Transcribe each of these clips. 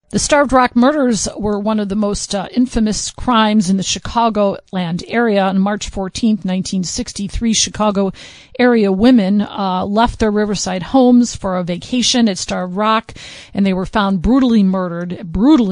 The Starved Rock murders were one of the most infamous crimes in the Chicagoland area. On March 14th, 1963, Chicago area women left their riverside homes for a vacation at Starved Rock, and they were found brutally murdered in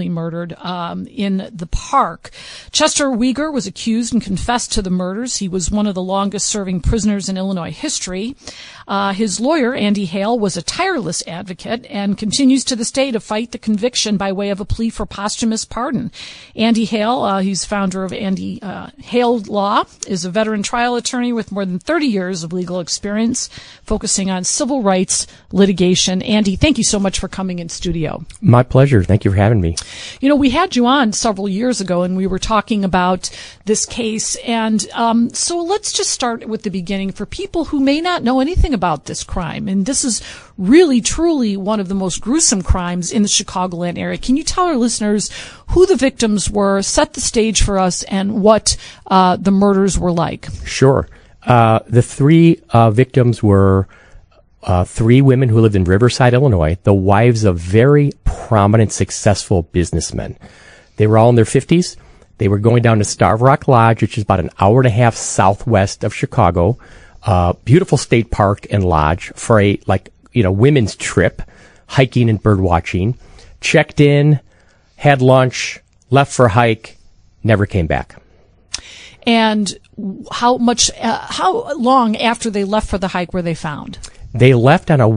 the park. Chester Weger was accused and confessed to the murders. He was one of the longest-serving prisoners in Illinois history. His lawyer, Andy Hale, was a tireless advocate and continues to this day to fight the conviction by way of a plea for posthumous pardon. Andy Hale, he's founder of Andy Hale Law, is a veteran trial attorney with more than 30 years of legal experience focusing on civil rights litigation. Andy, thank you so much for coming in studio. My pleasure. Thank you for having me. You know, we had you on several years ago and we were talking about this case. And so let's just start with the beginning for people who may not know anything about this crime. And this is really, truly one of the most gruesome crimes in the Chicagoland area. Can you tell our listeners who the victims were, set the stage for us, and what the murders were like? Sure. The three victims were three women who lived in Riverside, Illinois, the wives of very prominent, successful businessmen. They were all in their 50s. They were going down to Starved Rock Lodge, which is about an hour and a half southwest of Chicago, beautiful state park and lodge for a, women's trip, hiking and bird watching. Checked in, had lunch, left for a hike, never came back. And how long after they left for the hike were they found? They left on a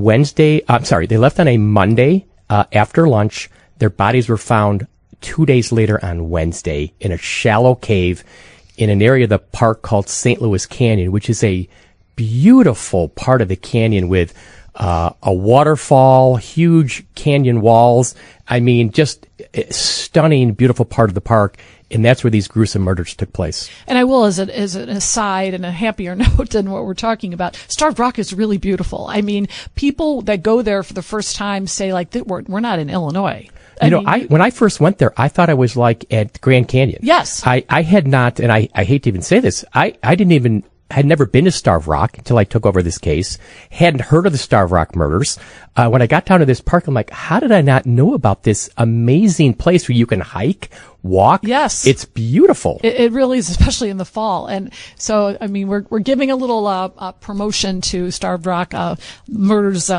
Monday after lunch. Their bodies were found 2 days later on Wednesday in a shallow cave in an area of the park called St. Louis Canyon, which is a beautiful part of the canyon with a waterfall, huge canyon walls. I mean, just a stunning, beautiful part of the park. And that's where these gruesome murders took place. And I will, as an aside and a happier note than what we're talking about, Starved Rock is really beautiful. I mean, people that go there for the first time say, we're not in Illinois. When I first went there, I thought I was at Grand Canyon. Yes. I had not, and I hate to even say this, I had never been to Starved Rock until I took over this case. Hadn't heard of the Starved Rock murders. When I got down to this park, I'm like, how did I not know about this amazing place where you can hike, walk? Yes. It's beautiful. It really is, especially in the fall. And so, I mean, we're giving a little promotion to Starved Rock murders,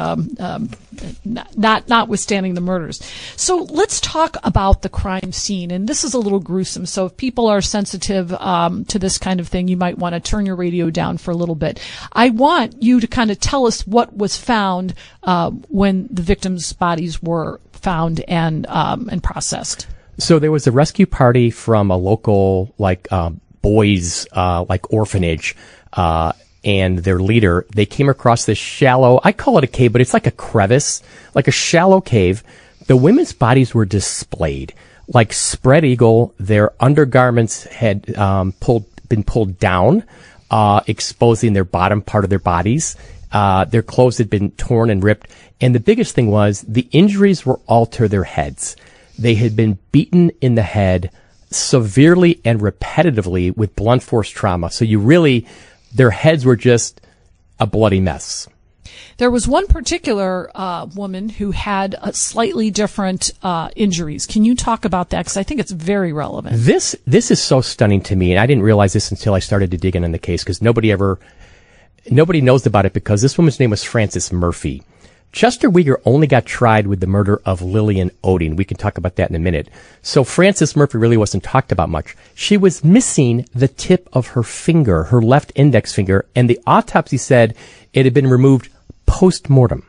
notwithstanding the murders. So let's talk about the crime scene. And this is a little gruesome. So if people are sensitive to this kind of thing, you might want to turn your radio down for a little bit. I want you to kind of tell us what was found when the victims' bodies were found and processed. So there was a rescue party from a local, boys, orphanage, and their leader. They came across this shallow, I call it a cave, but it's like a crevice, like a shallow cave. The women's bodies were displayed like spread eagle. Their undergarments had been pulled down, exposing their bottom part of their bodies. Their clothes had been torn and ripped. And the biggest thing was the injuries were all to their heads. They had been beaten in the head severely and repetitively with blunt force trauma. So their heads were just a bloody mess. There was one particular woman who had slightly different injuries. Can you talk about that? Because I think it's very relevant. This is so stunning to me, and I didn't realize this until I started to dig in on the case, because nobody knows about it, because this woman's name was Frances Murphy. Chester Weger only got tried with the murder of Lillian Oding. We can talk about that in a minute. So Frances Murphy really wasn't talked about much. She was missing the tip of her finger, her left index finger, and the autopsy said it had been removed post-mortem.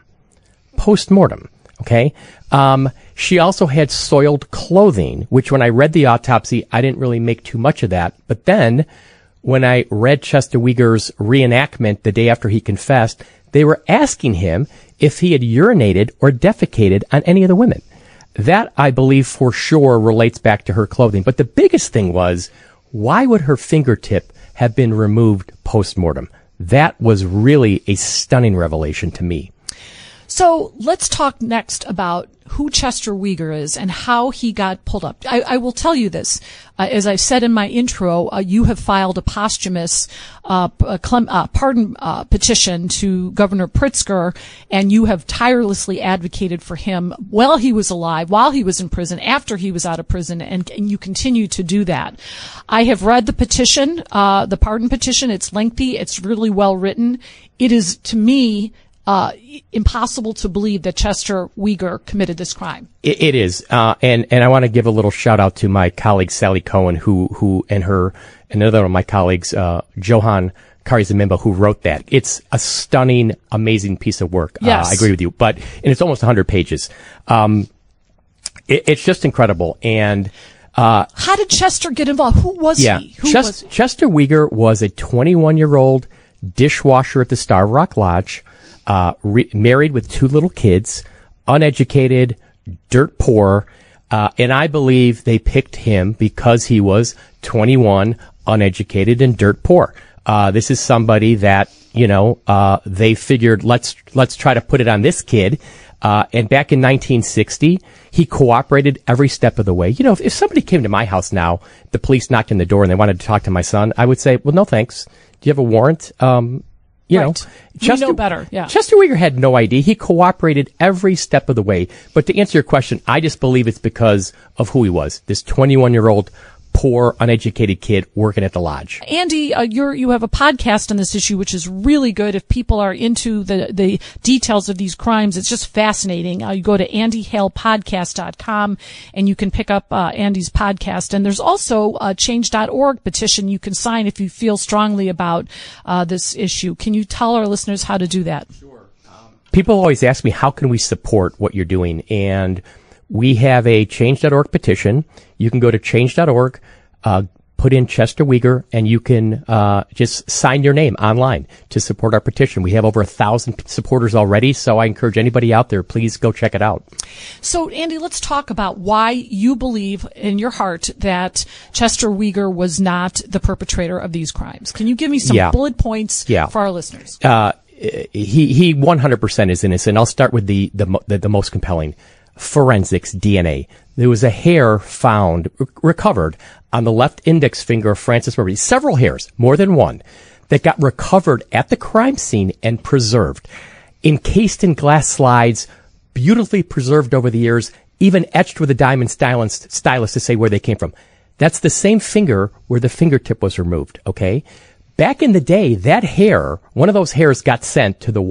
Okay? She also had soiled clothing, which when I read the autopsy, I didn't really make too much of that. But then when I read Chester Weger's reenactment the day after he confessed, they were asking him if he had urinated or defecated on any of the women. That, I believe, for sure relates back to her clothing. But the biggest thing was, why would her fingertip have been removed post-mortem? That was really a stunning revelation to me. So let's talk next about who Chester Weger is and how he got pulled up. I will tell you this. As I said in my intro, you have filed a posthumous pardon petition to Governor Pritzker, and you have tirelessly advocated for him while he was alive, while he was in prison, after he was out of prison, and you continue to do that. I have read the petition, the pardon petition. It's lengthy. It's really well written. It is, to me, impossible to believe that Chester Weger committed this crime. It is. And I want to give a little shout out to my colleague, Sally Cohen, who and another of my colleagues, Johan Karizamimba, who wrote that. It's a stunning, amazing piece of work. Yes. I agree with you. And it's almost 100 pages. It's just incredible. And, how did Chester get involved? Who was he? Chester Weger was a 21-year-old dishwasher at the Starved Rock Lodge. Married with 2 little kids, uneducated, dirt poor, and I believe they picked him because he was 21, uneducated, and dirt poor. This is somebody that, they figured, let's try to put it on this kid. And back in 1960, he cooperated every step of the way. If somebody came to my house now, the police knocked on the door and they wanted to talk to my son, I would say, well, no thanks. Do you have a warrant? Right. Chester, we know better. Yeah. Chester Weger had no idea. He cooperated every step of the way. But to answer your question, I just believe it's because of who he was. This 21-year-old poor, uneducated kid working at the lodge. Andy, you have a podcast on this issue, which is really good. If people are into the details of these crimes, it's just fascinating. You go to andyhalepodcast.com and you can pick up Andy's podcast. And there's also a change.org petition you can sign if you feel strongly about this issue. Can you tell our listeners how to do that? Sure. People always ask me, how can we support what you're doing? And we have a change.org petition. You can go to change.org, put in Chester Weger, and you can just sign your name online to support our petition. We have over 1,000 supporters already, so I encourage anybody out there, please go check it out. So, Andy, let's talk about why you believe in your heart that Chester Weger was not the perpetrator of these crimes. Can you give me some bullet points for our listeners? He 100% is innocent. I'll start with the most compelling. Forensics, DNA. There was a hair found, recovered on the left index finger of Francis Murphy. Several hairs, more than one, that got recovered at the crime scene and preserved. Encased in glass slides, beautifully preserved over the years, even etched with a diamond stylus to say where they came from. That's the same finger where the fingertip was removed, okay? Back in the day, that hair, one of those hairs got sent to the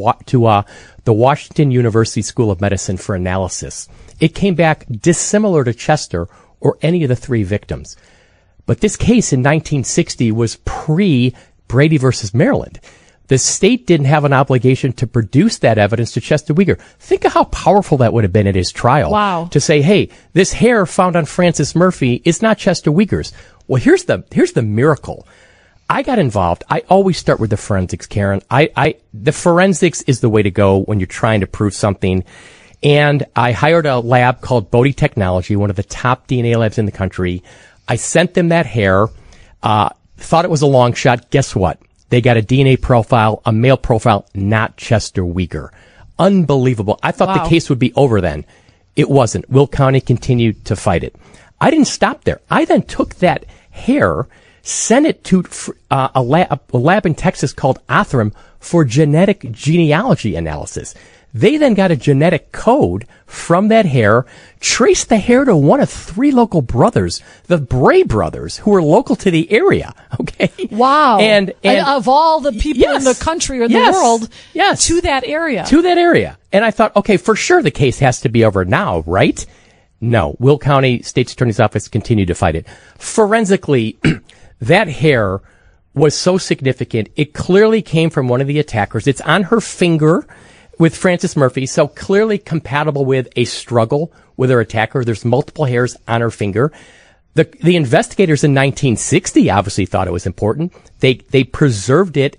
Washington University School of Medicine for analysis. It came back dissimilar to Chester or any of the 3 victims. But this case in 1960 was pre-Brady versus Maryland. The state didn't have an obligation to produce that evidence to Chester Weger. Think of how powerful that would have been at his trial. Wow. To say, hey, this hair found on Francis Murphy is not Chester Weger's. Well, here's the miracle. I got involved. I always start with the forensics, Karen. The forensics is the way to go when you're trying to prove something. And I hired a lab called Bodie Technology, one of the top DNA labs in the country. I sent them that hair, thought it was a long shot. Guess what? They got a DNA profile, a male profile, not Chester Weger. Unbelievable. I thought the case would be over then. It wasn't. Will County continued to fight it. I didn't stop there. I then took that hair, sent it to a lab in Texas called Othram for genetic genealogy analysis. They then got a genetic code from that hair, traced the hair to one of 3 local brothers, the Bray brothers, who were local to the area. Okay. Wow. And of all the people in the country or the world, to that area. To that area. And I thought, okay, for sure the case has to be over now, right? No. Will County State's Attorney's Office continued to fight it. Forensically, that hair was so significant. It clearly came from one of the attackers. It's on her finger with Francis Murphy, so clearly compatible with a struggle with her attacker. There's multiple hairs on her finger. The investigators in 1960 obviously thought it was important. They preserved it,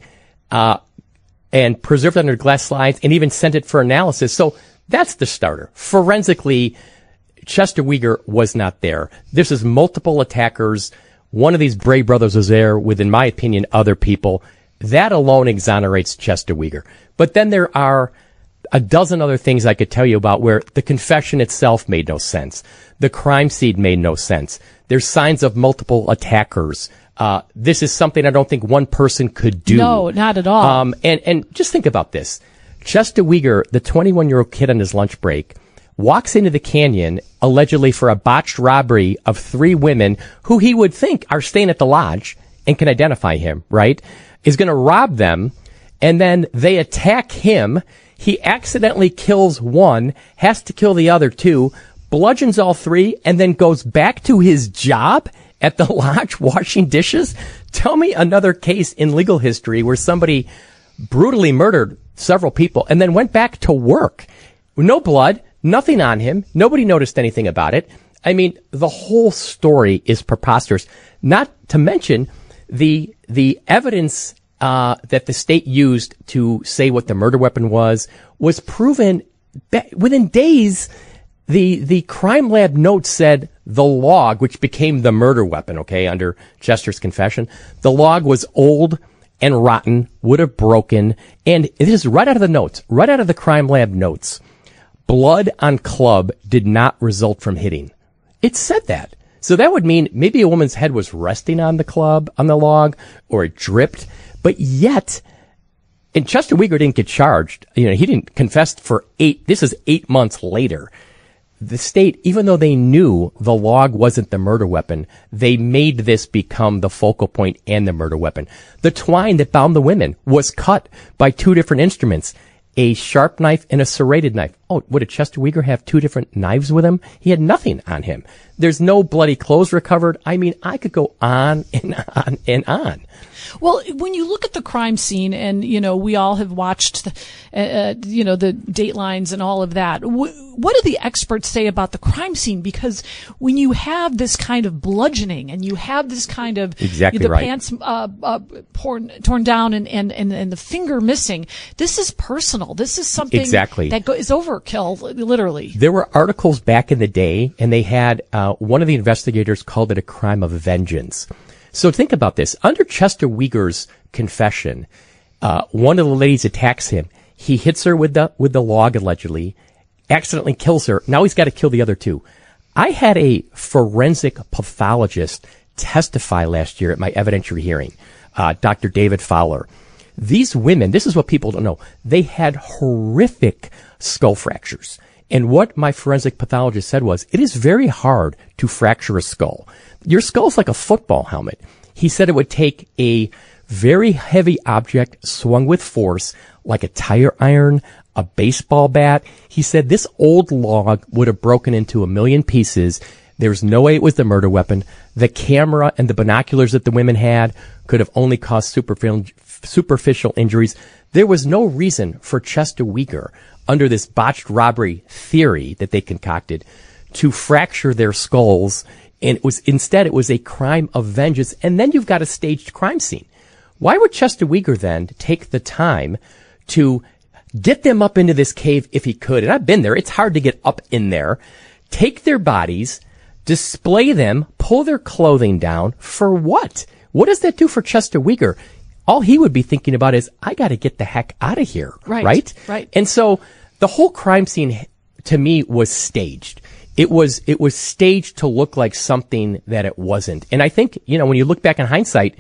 and preserved it under glass slides and even sent it for analysis. So that's the starter. Forensically, Chester Weger was not there. This is multiple attackers. One of these Bray brothers was there with, in my opinion, other people. That alone exonerates Chester Weger. But then there are a dozen other things I could tell you about where the confession itself made no sense. The crime scene made no sense. There's signs of multiple attackers. This is something I don't think one person could do. No, not at all. And just think about this. Chester Weger, the 21-year-old kid on his lunch break, walks into the canyon allegedly for a botched robbery of 3 women who he would think are staying at the lodge and can identify him, right? Is going to rob them, and then they attack him. He accidentally kills one, has to kill the other 2, bludgeons all 3, and then goes back to his job at the lodge washing dishes. Tell me another case in legal history where somebody brutally murdered several people and then went back to work. No blood, nothing on him. Nobody noticed anything about it. I mean, the whole story is preposterous. Not to mention the evidence that the state used to say what the murder weapon was proven within days. The crime lab notes said the log, which became the murder weapon, okay, under Chester's confession, the log was old and rotten, would have broken, and it is right out of the notes, right out of the crime lab notes. Blood on club did not result from hitting. It said that. So that would mean maybe a woman's head was resting on the club, on the log, or it dripped, but yet, and Chester Weger didn't get charged. You know, he didn't confess for 8 months later. The state, even though they knew the log wasn't the murder weapon, they made this become the focal point and the murder weapon. The twine that bound the women was cut by 2 different instruments, a sharp knife and a serrated knife. Oh, would a Chester Weger have 2 different knives with him? He had nothing on him. There's no bloody clothes recovered. I mean, I could go on and on and on. Well, when you look at the crime scene, and we all have watched, the Datelines and all of that. What do the experts say about the crime scene? Because when you have this kind of bludgeoning, and you have this kind of pants torn down and the finger missing, this is personal. This is something that is overkill, literally. There were articles back in the day, and they had one of the investigators called it a crime of vengeance. So think about this. Under Chester Weger's confession, one of the ladies attacks him. He hits her with the log, allegedly, accidentally kills her. Now he's got to kill the other 2. I had a forensic pathologist testify last year at my evidentiary hearing, Dr. David Fowler. These women, this is what people don't know, they had horrific skull fractures. And what my forensic pathologist said was, it is very hard to fracture a skull. Your skull's like a football helmet. He said it would take a very heavy object swung with force, like a tire iron, a baseball bat. He said this old log would have broken into 1 million pieces. There's no way it was the murder weapon. The camera and the binoculars that the women had could have only caused superficial injuries. There was no reason for Chester Weger, under this botched robbery theory that they concocted, to fracture their skulls. And it was a crime of vengeance. And then you've got a staged crime scene. Why would Chester Weger then take the time to get them up into this cave if he could? And I've been there. It's hard to get up in there. Take their bodies, display them, pull their clothing down. For what? What does that do for Chester Weger? All he would be thinking about is, I got to get the heck out of here. Right? And so the whole crime scene, to me, was staged. It was staged to look like something that it wasn't. And I think, when you look back in hindsight,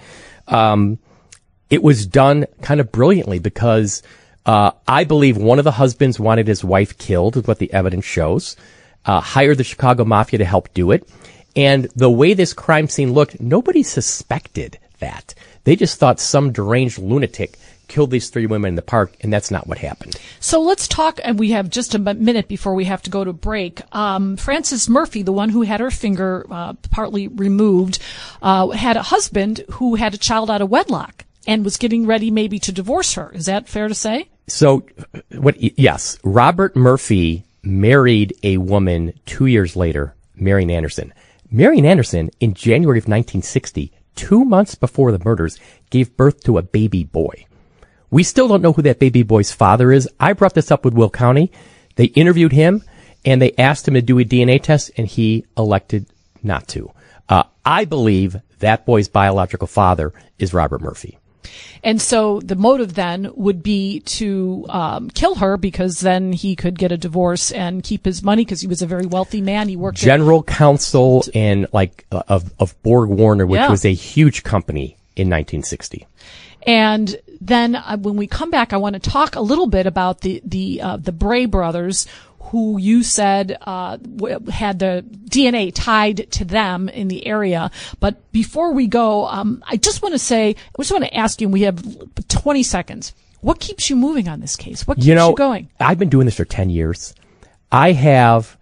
it was done kind of brilliantly because, I believe one of the husbands wanted his wife killed, is what the evidence shows, hired the Chicago Mafia to help do it. And the way this crime scene looked, nobody suspected that. They just thought some deranged lunatic killed these 3 women in the park, and that's not what happened. So let's talk, and we have just a minute before we have to go to break. Frances Murphy, the one who had her finger partly removed, had a husband who had a child out of wedlock and was getting ready maybe to divorce her. Is that fair to say? So, yes. Robert Murphy married a woman 2 years later, Marian Anderson. Marian Anderson, in January of 1960, 2 months before the murders, gave birth to a baby boy. We still don't know who that baby boy's father is. I brought this up with Will County. They interviewed him, and they asked him to do a DNA test, and he elected not to. I believe that boy's biological father is Robert Murphy. And so the motive then would be to kill her, because then he could get a divorce and keep his money, because he was a very wealthy man. He worked general counsel and of Borg Warner, which was a huge company in 1960. And then when we come back, I want to talk a little bit about the Bray brothers, who you said had the DNA tied to them in the area. But before we go, I just want to ask you, we have 20 seconds. What keeps you moving on this case? What keeps you going? I've been doing this for 10 years. I have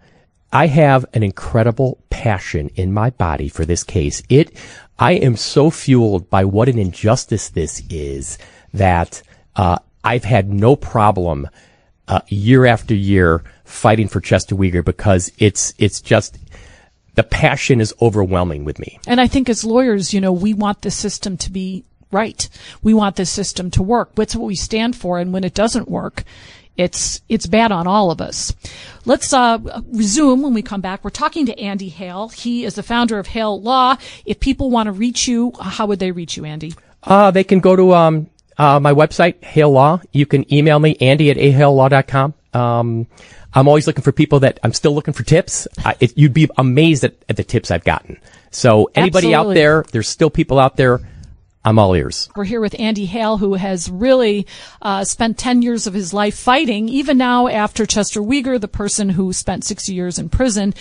an incredible passion in my body for this case. I am so fueled by what an injustice this is that I've had no problem year after year fighting for Chester Weger, because it's just, the passion is overwhelming with me. And I think as lawyers, we want the system to be right. We want the system to work. That's what we stand for. And when it doesn't work, it's bad on all of us. Let's resume when we come back. We're talking to Andy Hale. He is the founder of Hale Law. If people want to reach you, how would they reach you, Andy? They can go to my website, Hale Law. You can email me, andy@ahalelaw.com. I'm always looking for people I'm still looking for tips. You'd be amazed at the tips I've gotten. So anybody out there, there's still people out there. I'm all ears. We're here with Andy Hale, who has really spent 10 years of his life fighting. Even now, after Chester Weger, the person who spent 60 years in prison,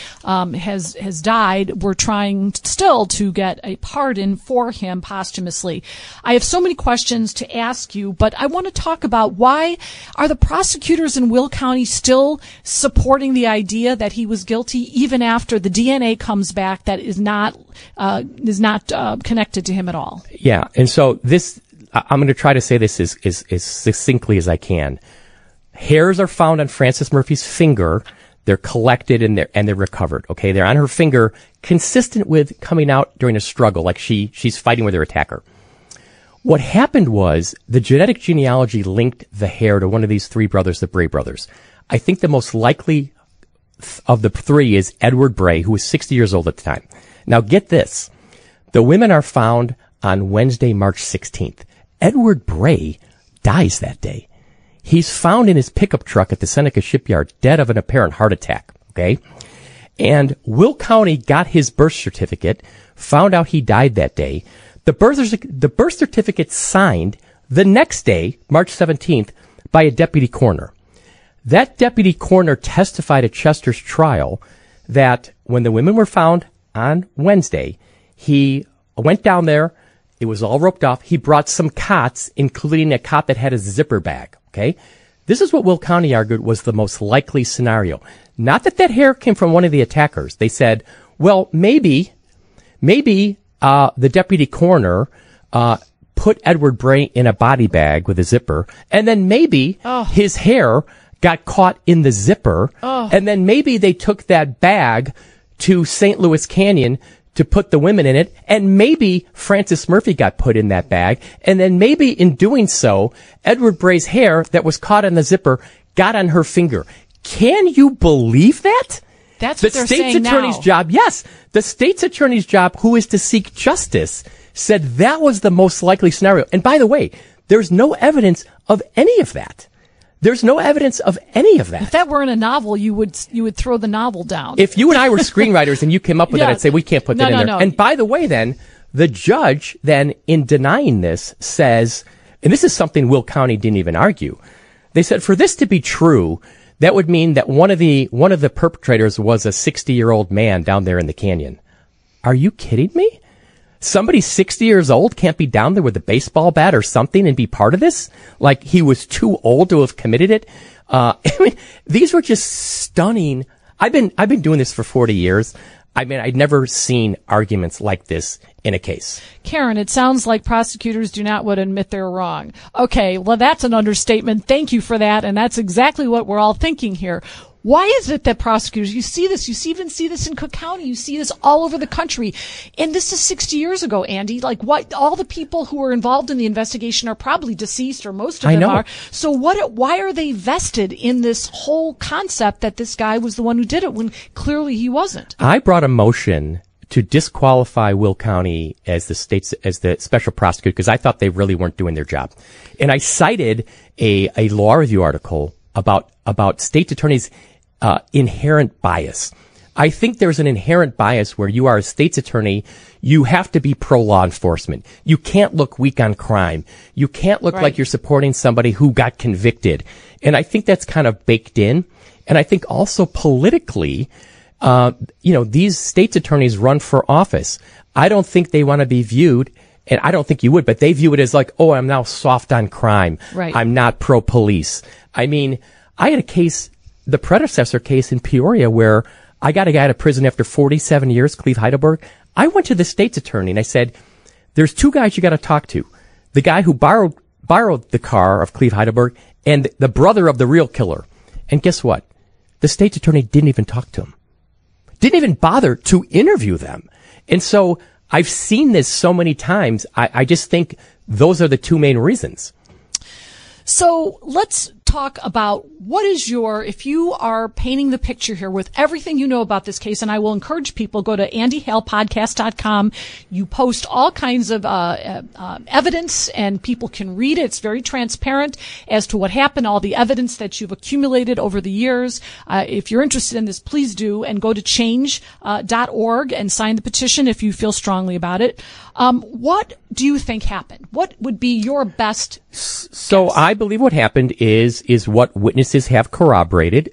has died, we're trying still to get a pardon for him posthumously. I have so many questions to ask you, but I want to talk about, why are the prosecutors in Will County still supporting the idea that he was guilty even after the DNA comes back that is not connected to him at all? Yeah. And so I'm going to try to say this as succinctly as I can. Hairs are found on Frances Murphy's finger. They're collected and they're recovered. Okay. They're on her finger, consistent with coming out during a struggle, like she's fighting with her attacker. What happened was the genetic genealogy linked the hair to one of these three brothers, the Bray brothers. I think the most likely of the three is Edward Bray, who was 60 years old at the time. Now get this. The women are found on Wednesday, March 16th. Edward Bray dies that day. He's found in his pickup truck at the Seneca shipyard, dead of an apparent heart attack. Okay. And Will County got his birth certificate, found out he died that day. The birth certificate signed the next day, March 17th, by a deputy coroner. That deputy coroner testified at Chester's trial that when the women were found on Wednesday, he went down there. It was all roped off. He brought some cots, including a cot that had a zipper bag. Okay. This is what Will County argued was the most likely scenario. Not that hair came from one of the attackers. They said, well, maybe the deputy coroner, put Edward Bray in a body bag with a zipper, and then maybe his hair got caught in the zipper, and then maybe they took that bag to St. Louis Canyon to put the women in it, and maybe Frances Murphy got put in that bag, and then maybe in doing so, Edward Bray's hair that was caught in the zipper got on her finger. Can you believe that? That's what they're saying now. The state's attorney's job, yes, the state's attorney's job, who is to seek justice, said that was the most likely scenario. And by the way, there's no evidence of any of that. There's no evidence of any of that. If that were in a novel, you would throw the novel down. If you and I were screenwriters and you came up with that, I'd say we can't put that in there. No. And by the way, then, the judge then, in denying this, says, and this is something Will County didn't even argue. They said, for this to be true, that would mean that one of the perpetrators was a 60-year-old man down there in the canyon. Are you kidding me? Somebody 60 years old can't be down there with a baseball bat or something and be part of this? Like he was too old to have committed it? I mean, these were just stunning. I've been doing this for 40 years. I mean, I'd never seen arguments like this in a case. Karen, it sounds like prosecutors do not want to admit they're wrong. Okay, well, that's an understatement. Thank you for that. And that's exactly what we're all thinking here. Why is it that prosecutors, you see this, even see this in Cook County, you see this all over the country. And this is 60 years ago, Andy. Like what, all the people who were involved in the investigation are probably deceased, or most of them are. So why are they vested in this whole concept that this guy was the one who did it when clearly he wasn't? I brought a motion to disqualify Will County as the special prosecutor because I thought they really weren't doing their job. And I cited a law review article about state's attorneys' inherent bias. I think there's an inherent bias where you are a state's attorney. You have to be pro-law enforcement. You can't look weak on crime. You can't look like you're supporting somebody who got convicted. And I think that's kind of baked in. And I think also politically, these state's attorneys run for office. I don't think they want to be viewed, and I don't think you would, but they view it as like, oh, I'm now soft on crime. Right. I'm not pro-police. I mean, I had a case, the predecessor case in Peoria, where I got a guy out of prison after 47 years, Cleve Heidelberg. I went to the state's attorney and I said, there's two guys you got to talk to. The guy who borrowed the car of Cleve Heidelberg and the brother of the real killer. And guess what? The state's attorney didn't even talk to him. Didn't even bother to interview them. And so I've seen this so many times. I just think those are the two main reasons. So let's talk about if you are painting the picture here with everything you know about this case, and I will encourage people, go to andyhalepodcast.com. You post all kinds of evidence and people can read it. It's very transparent as to what happened, all the evidence that you've accumulated over the years. If you're interested in this, please do, and go to change.org and sign the petition if you feel strongly about it. What do you think happened? What would be your best guess? I believe what happened is what witnesses have corroborated.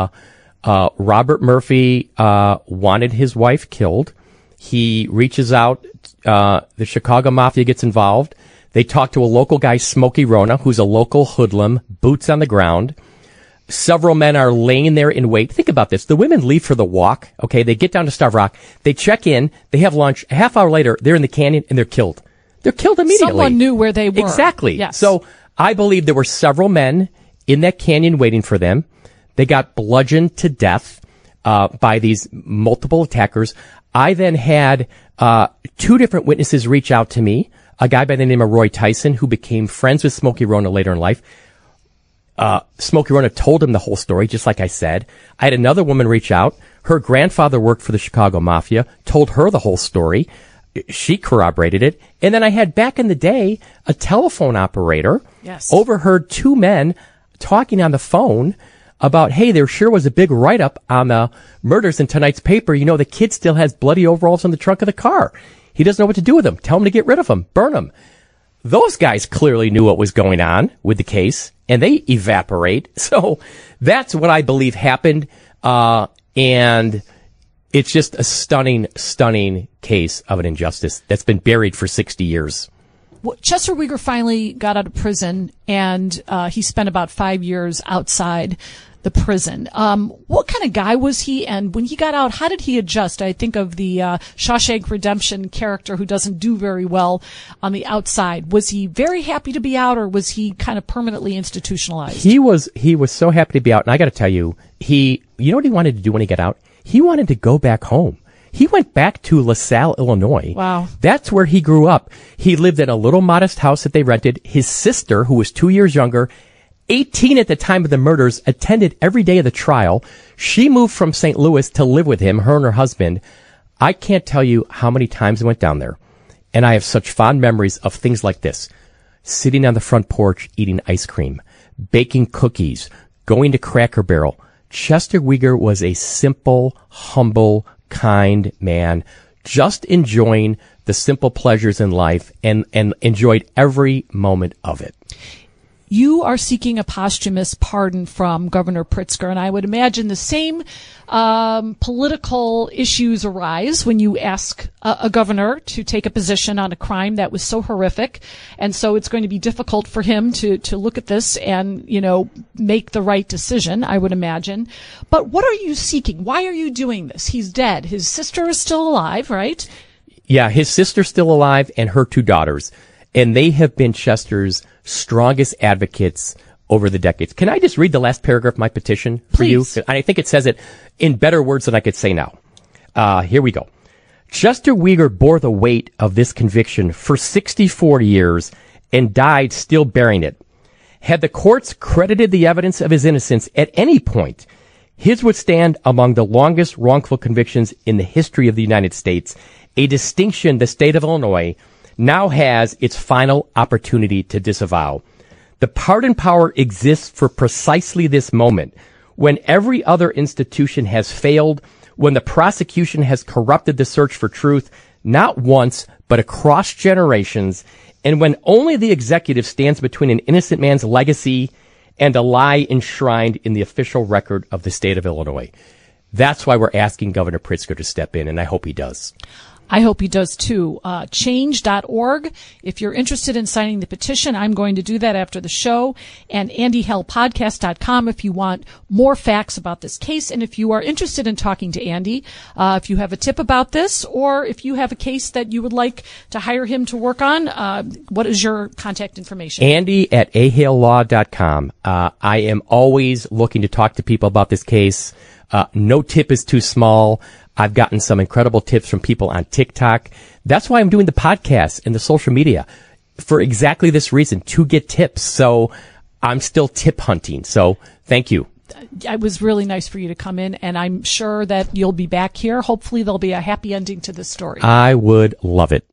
Robert Murphy wanted his wife killed. He reaches out. The Chicago Mafia gets involved. They talk to a local guy, Smokey Rona, who's a local hoodlum, boots on the ground. Several men are laying there in wait. Think about this. The women leave for the walk. Okay, they get down to Starved Rock. They check in. They have lunch. A half hour later, they're in the canyon and they're killed. They're killed immediately. Someone knew where they were. Exactly. Yes. So I believe there were several men in that canyon waiting for them. They got bludgeoned to death by these multiple attackers. I then had two different witnesses reach out to me. A guy by the name of Roy Tyson, who became friends with Smokey Rona later in life. Smokey Rona told him the whole story, just like I said. I had another woman reach out. Her grandfather worked for the Chicago Mafia, told her the whole story. She corroborated it. And then I had back in the day a telephone operator overheard two men talking on the phone about, hey, there sure was a big write-up on the murders in tonight's paper. You know, the kid still has bloody overalls in the trunk of the car. He doesn't know what to do with them. Tell him to get rid of them. Burn them. Those guys clearly knew what was going on with the case, and they evaporate. So that's what I believe happened. And it's just a stunning, stunning case of an injustice that's been buried for 60 years. Well, Chester Weger finally got out of prison, and he spent about 5 years outside the prison. What kind of guy was he? And when he got out, how did he adjust? I think of the Shawshank Redemption character who doesn't do very well on the outside. Was he very happy to be out, or was he kind of permanently institutionalized? He was so happy to be out. And I got to tell you, you know what he wanted to do when he got out? He wanted to go back home. He went back to LaSalle, Illinois. Wow. That's where he grew up. He lived in a little modest house that they rented. His sister, who was 2 years younger, 18 at the time of the murders, attended every day of the trial. She moved from St. Louis to live with him, her and her husband. I can't tell you how many times I went down there. And I have such fond memories of things like this. Sitting on the front porch, eating ice cream, baking cookies, going to Cracker Barrel. Chester Weger was a simple, humble, kind man, just enjoying the simple pleasures in life and enjoyed every moment of it. You are seeking a posthumous pardon from Governor Pritzker, and I would imagine the same political issues arise when you ask a governor to take a position on a crime that was so horrific, and so it's going to be difficult for him to look at this and, make the right decision, I would imagine. But what are you seeking? Why are you doing this? He's dead. His sister is still alive, right? Yeah, his sister's still alive and her two daughters, and they have been Chester's strongest advocates over the decades. Can I just read the last paragraph of my petition for you? I think it says it in better words than I could say now. Here we go. Chester Weger bore the weight of this conviction for 64 years and died still bearing it. Had the courts credited the evidence of his innocence at any point, His would stand among the longest wrongful convictions in the history of the United States, a distinction the state of Illinois now has its final opportunity to disavow. The pardon power exists for precisely this moment, when every other institution has failed, when the prosecution has corrupted the search for truth, not once, but across generations, and when only the executive stands between an innocent man's legacy and a lie enshrined in the official record of the state of Illinois. That's why we're asking Governor Pritzker to step in, and I hope he does. I hope he does too. Change.org. If you're interested in signing the petition, I'm going to do that after the show. And AndyHellPodcast.com if you want more facts about this case. And if you are interested in talking to Andy, if you have a tip about this, or if you have a case that you would like to hire him to work on, what is your contact information? Andy at ahaillaw.com. I am always looking to talk to people about this case. No tip is too small. I've gotten some incredible tips from people on TikTok. That's why I'm doing the podcast and the social media, for exactly this reason, to get tips. So I'm still tip hunting. So thank you. It was really nice for you to come in, and I'm sure that you'll be back here. Hopefully there'll be a happy ending to this story. I would love it.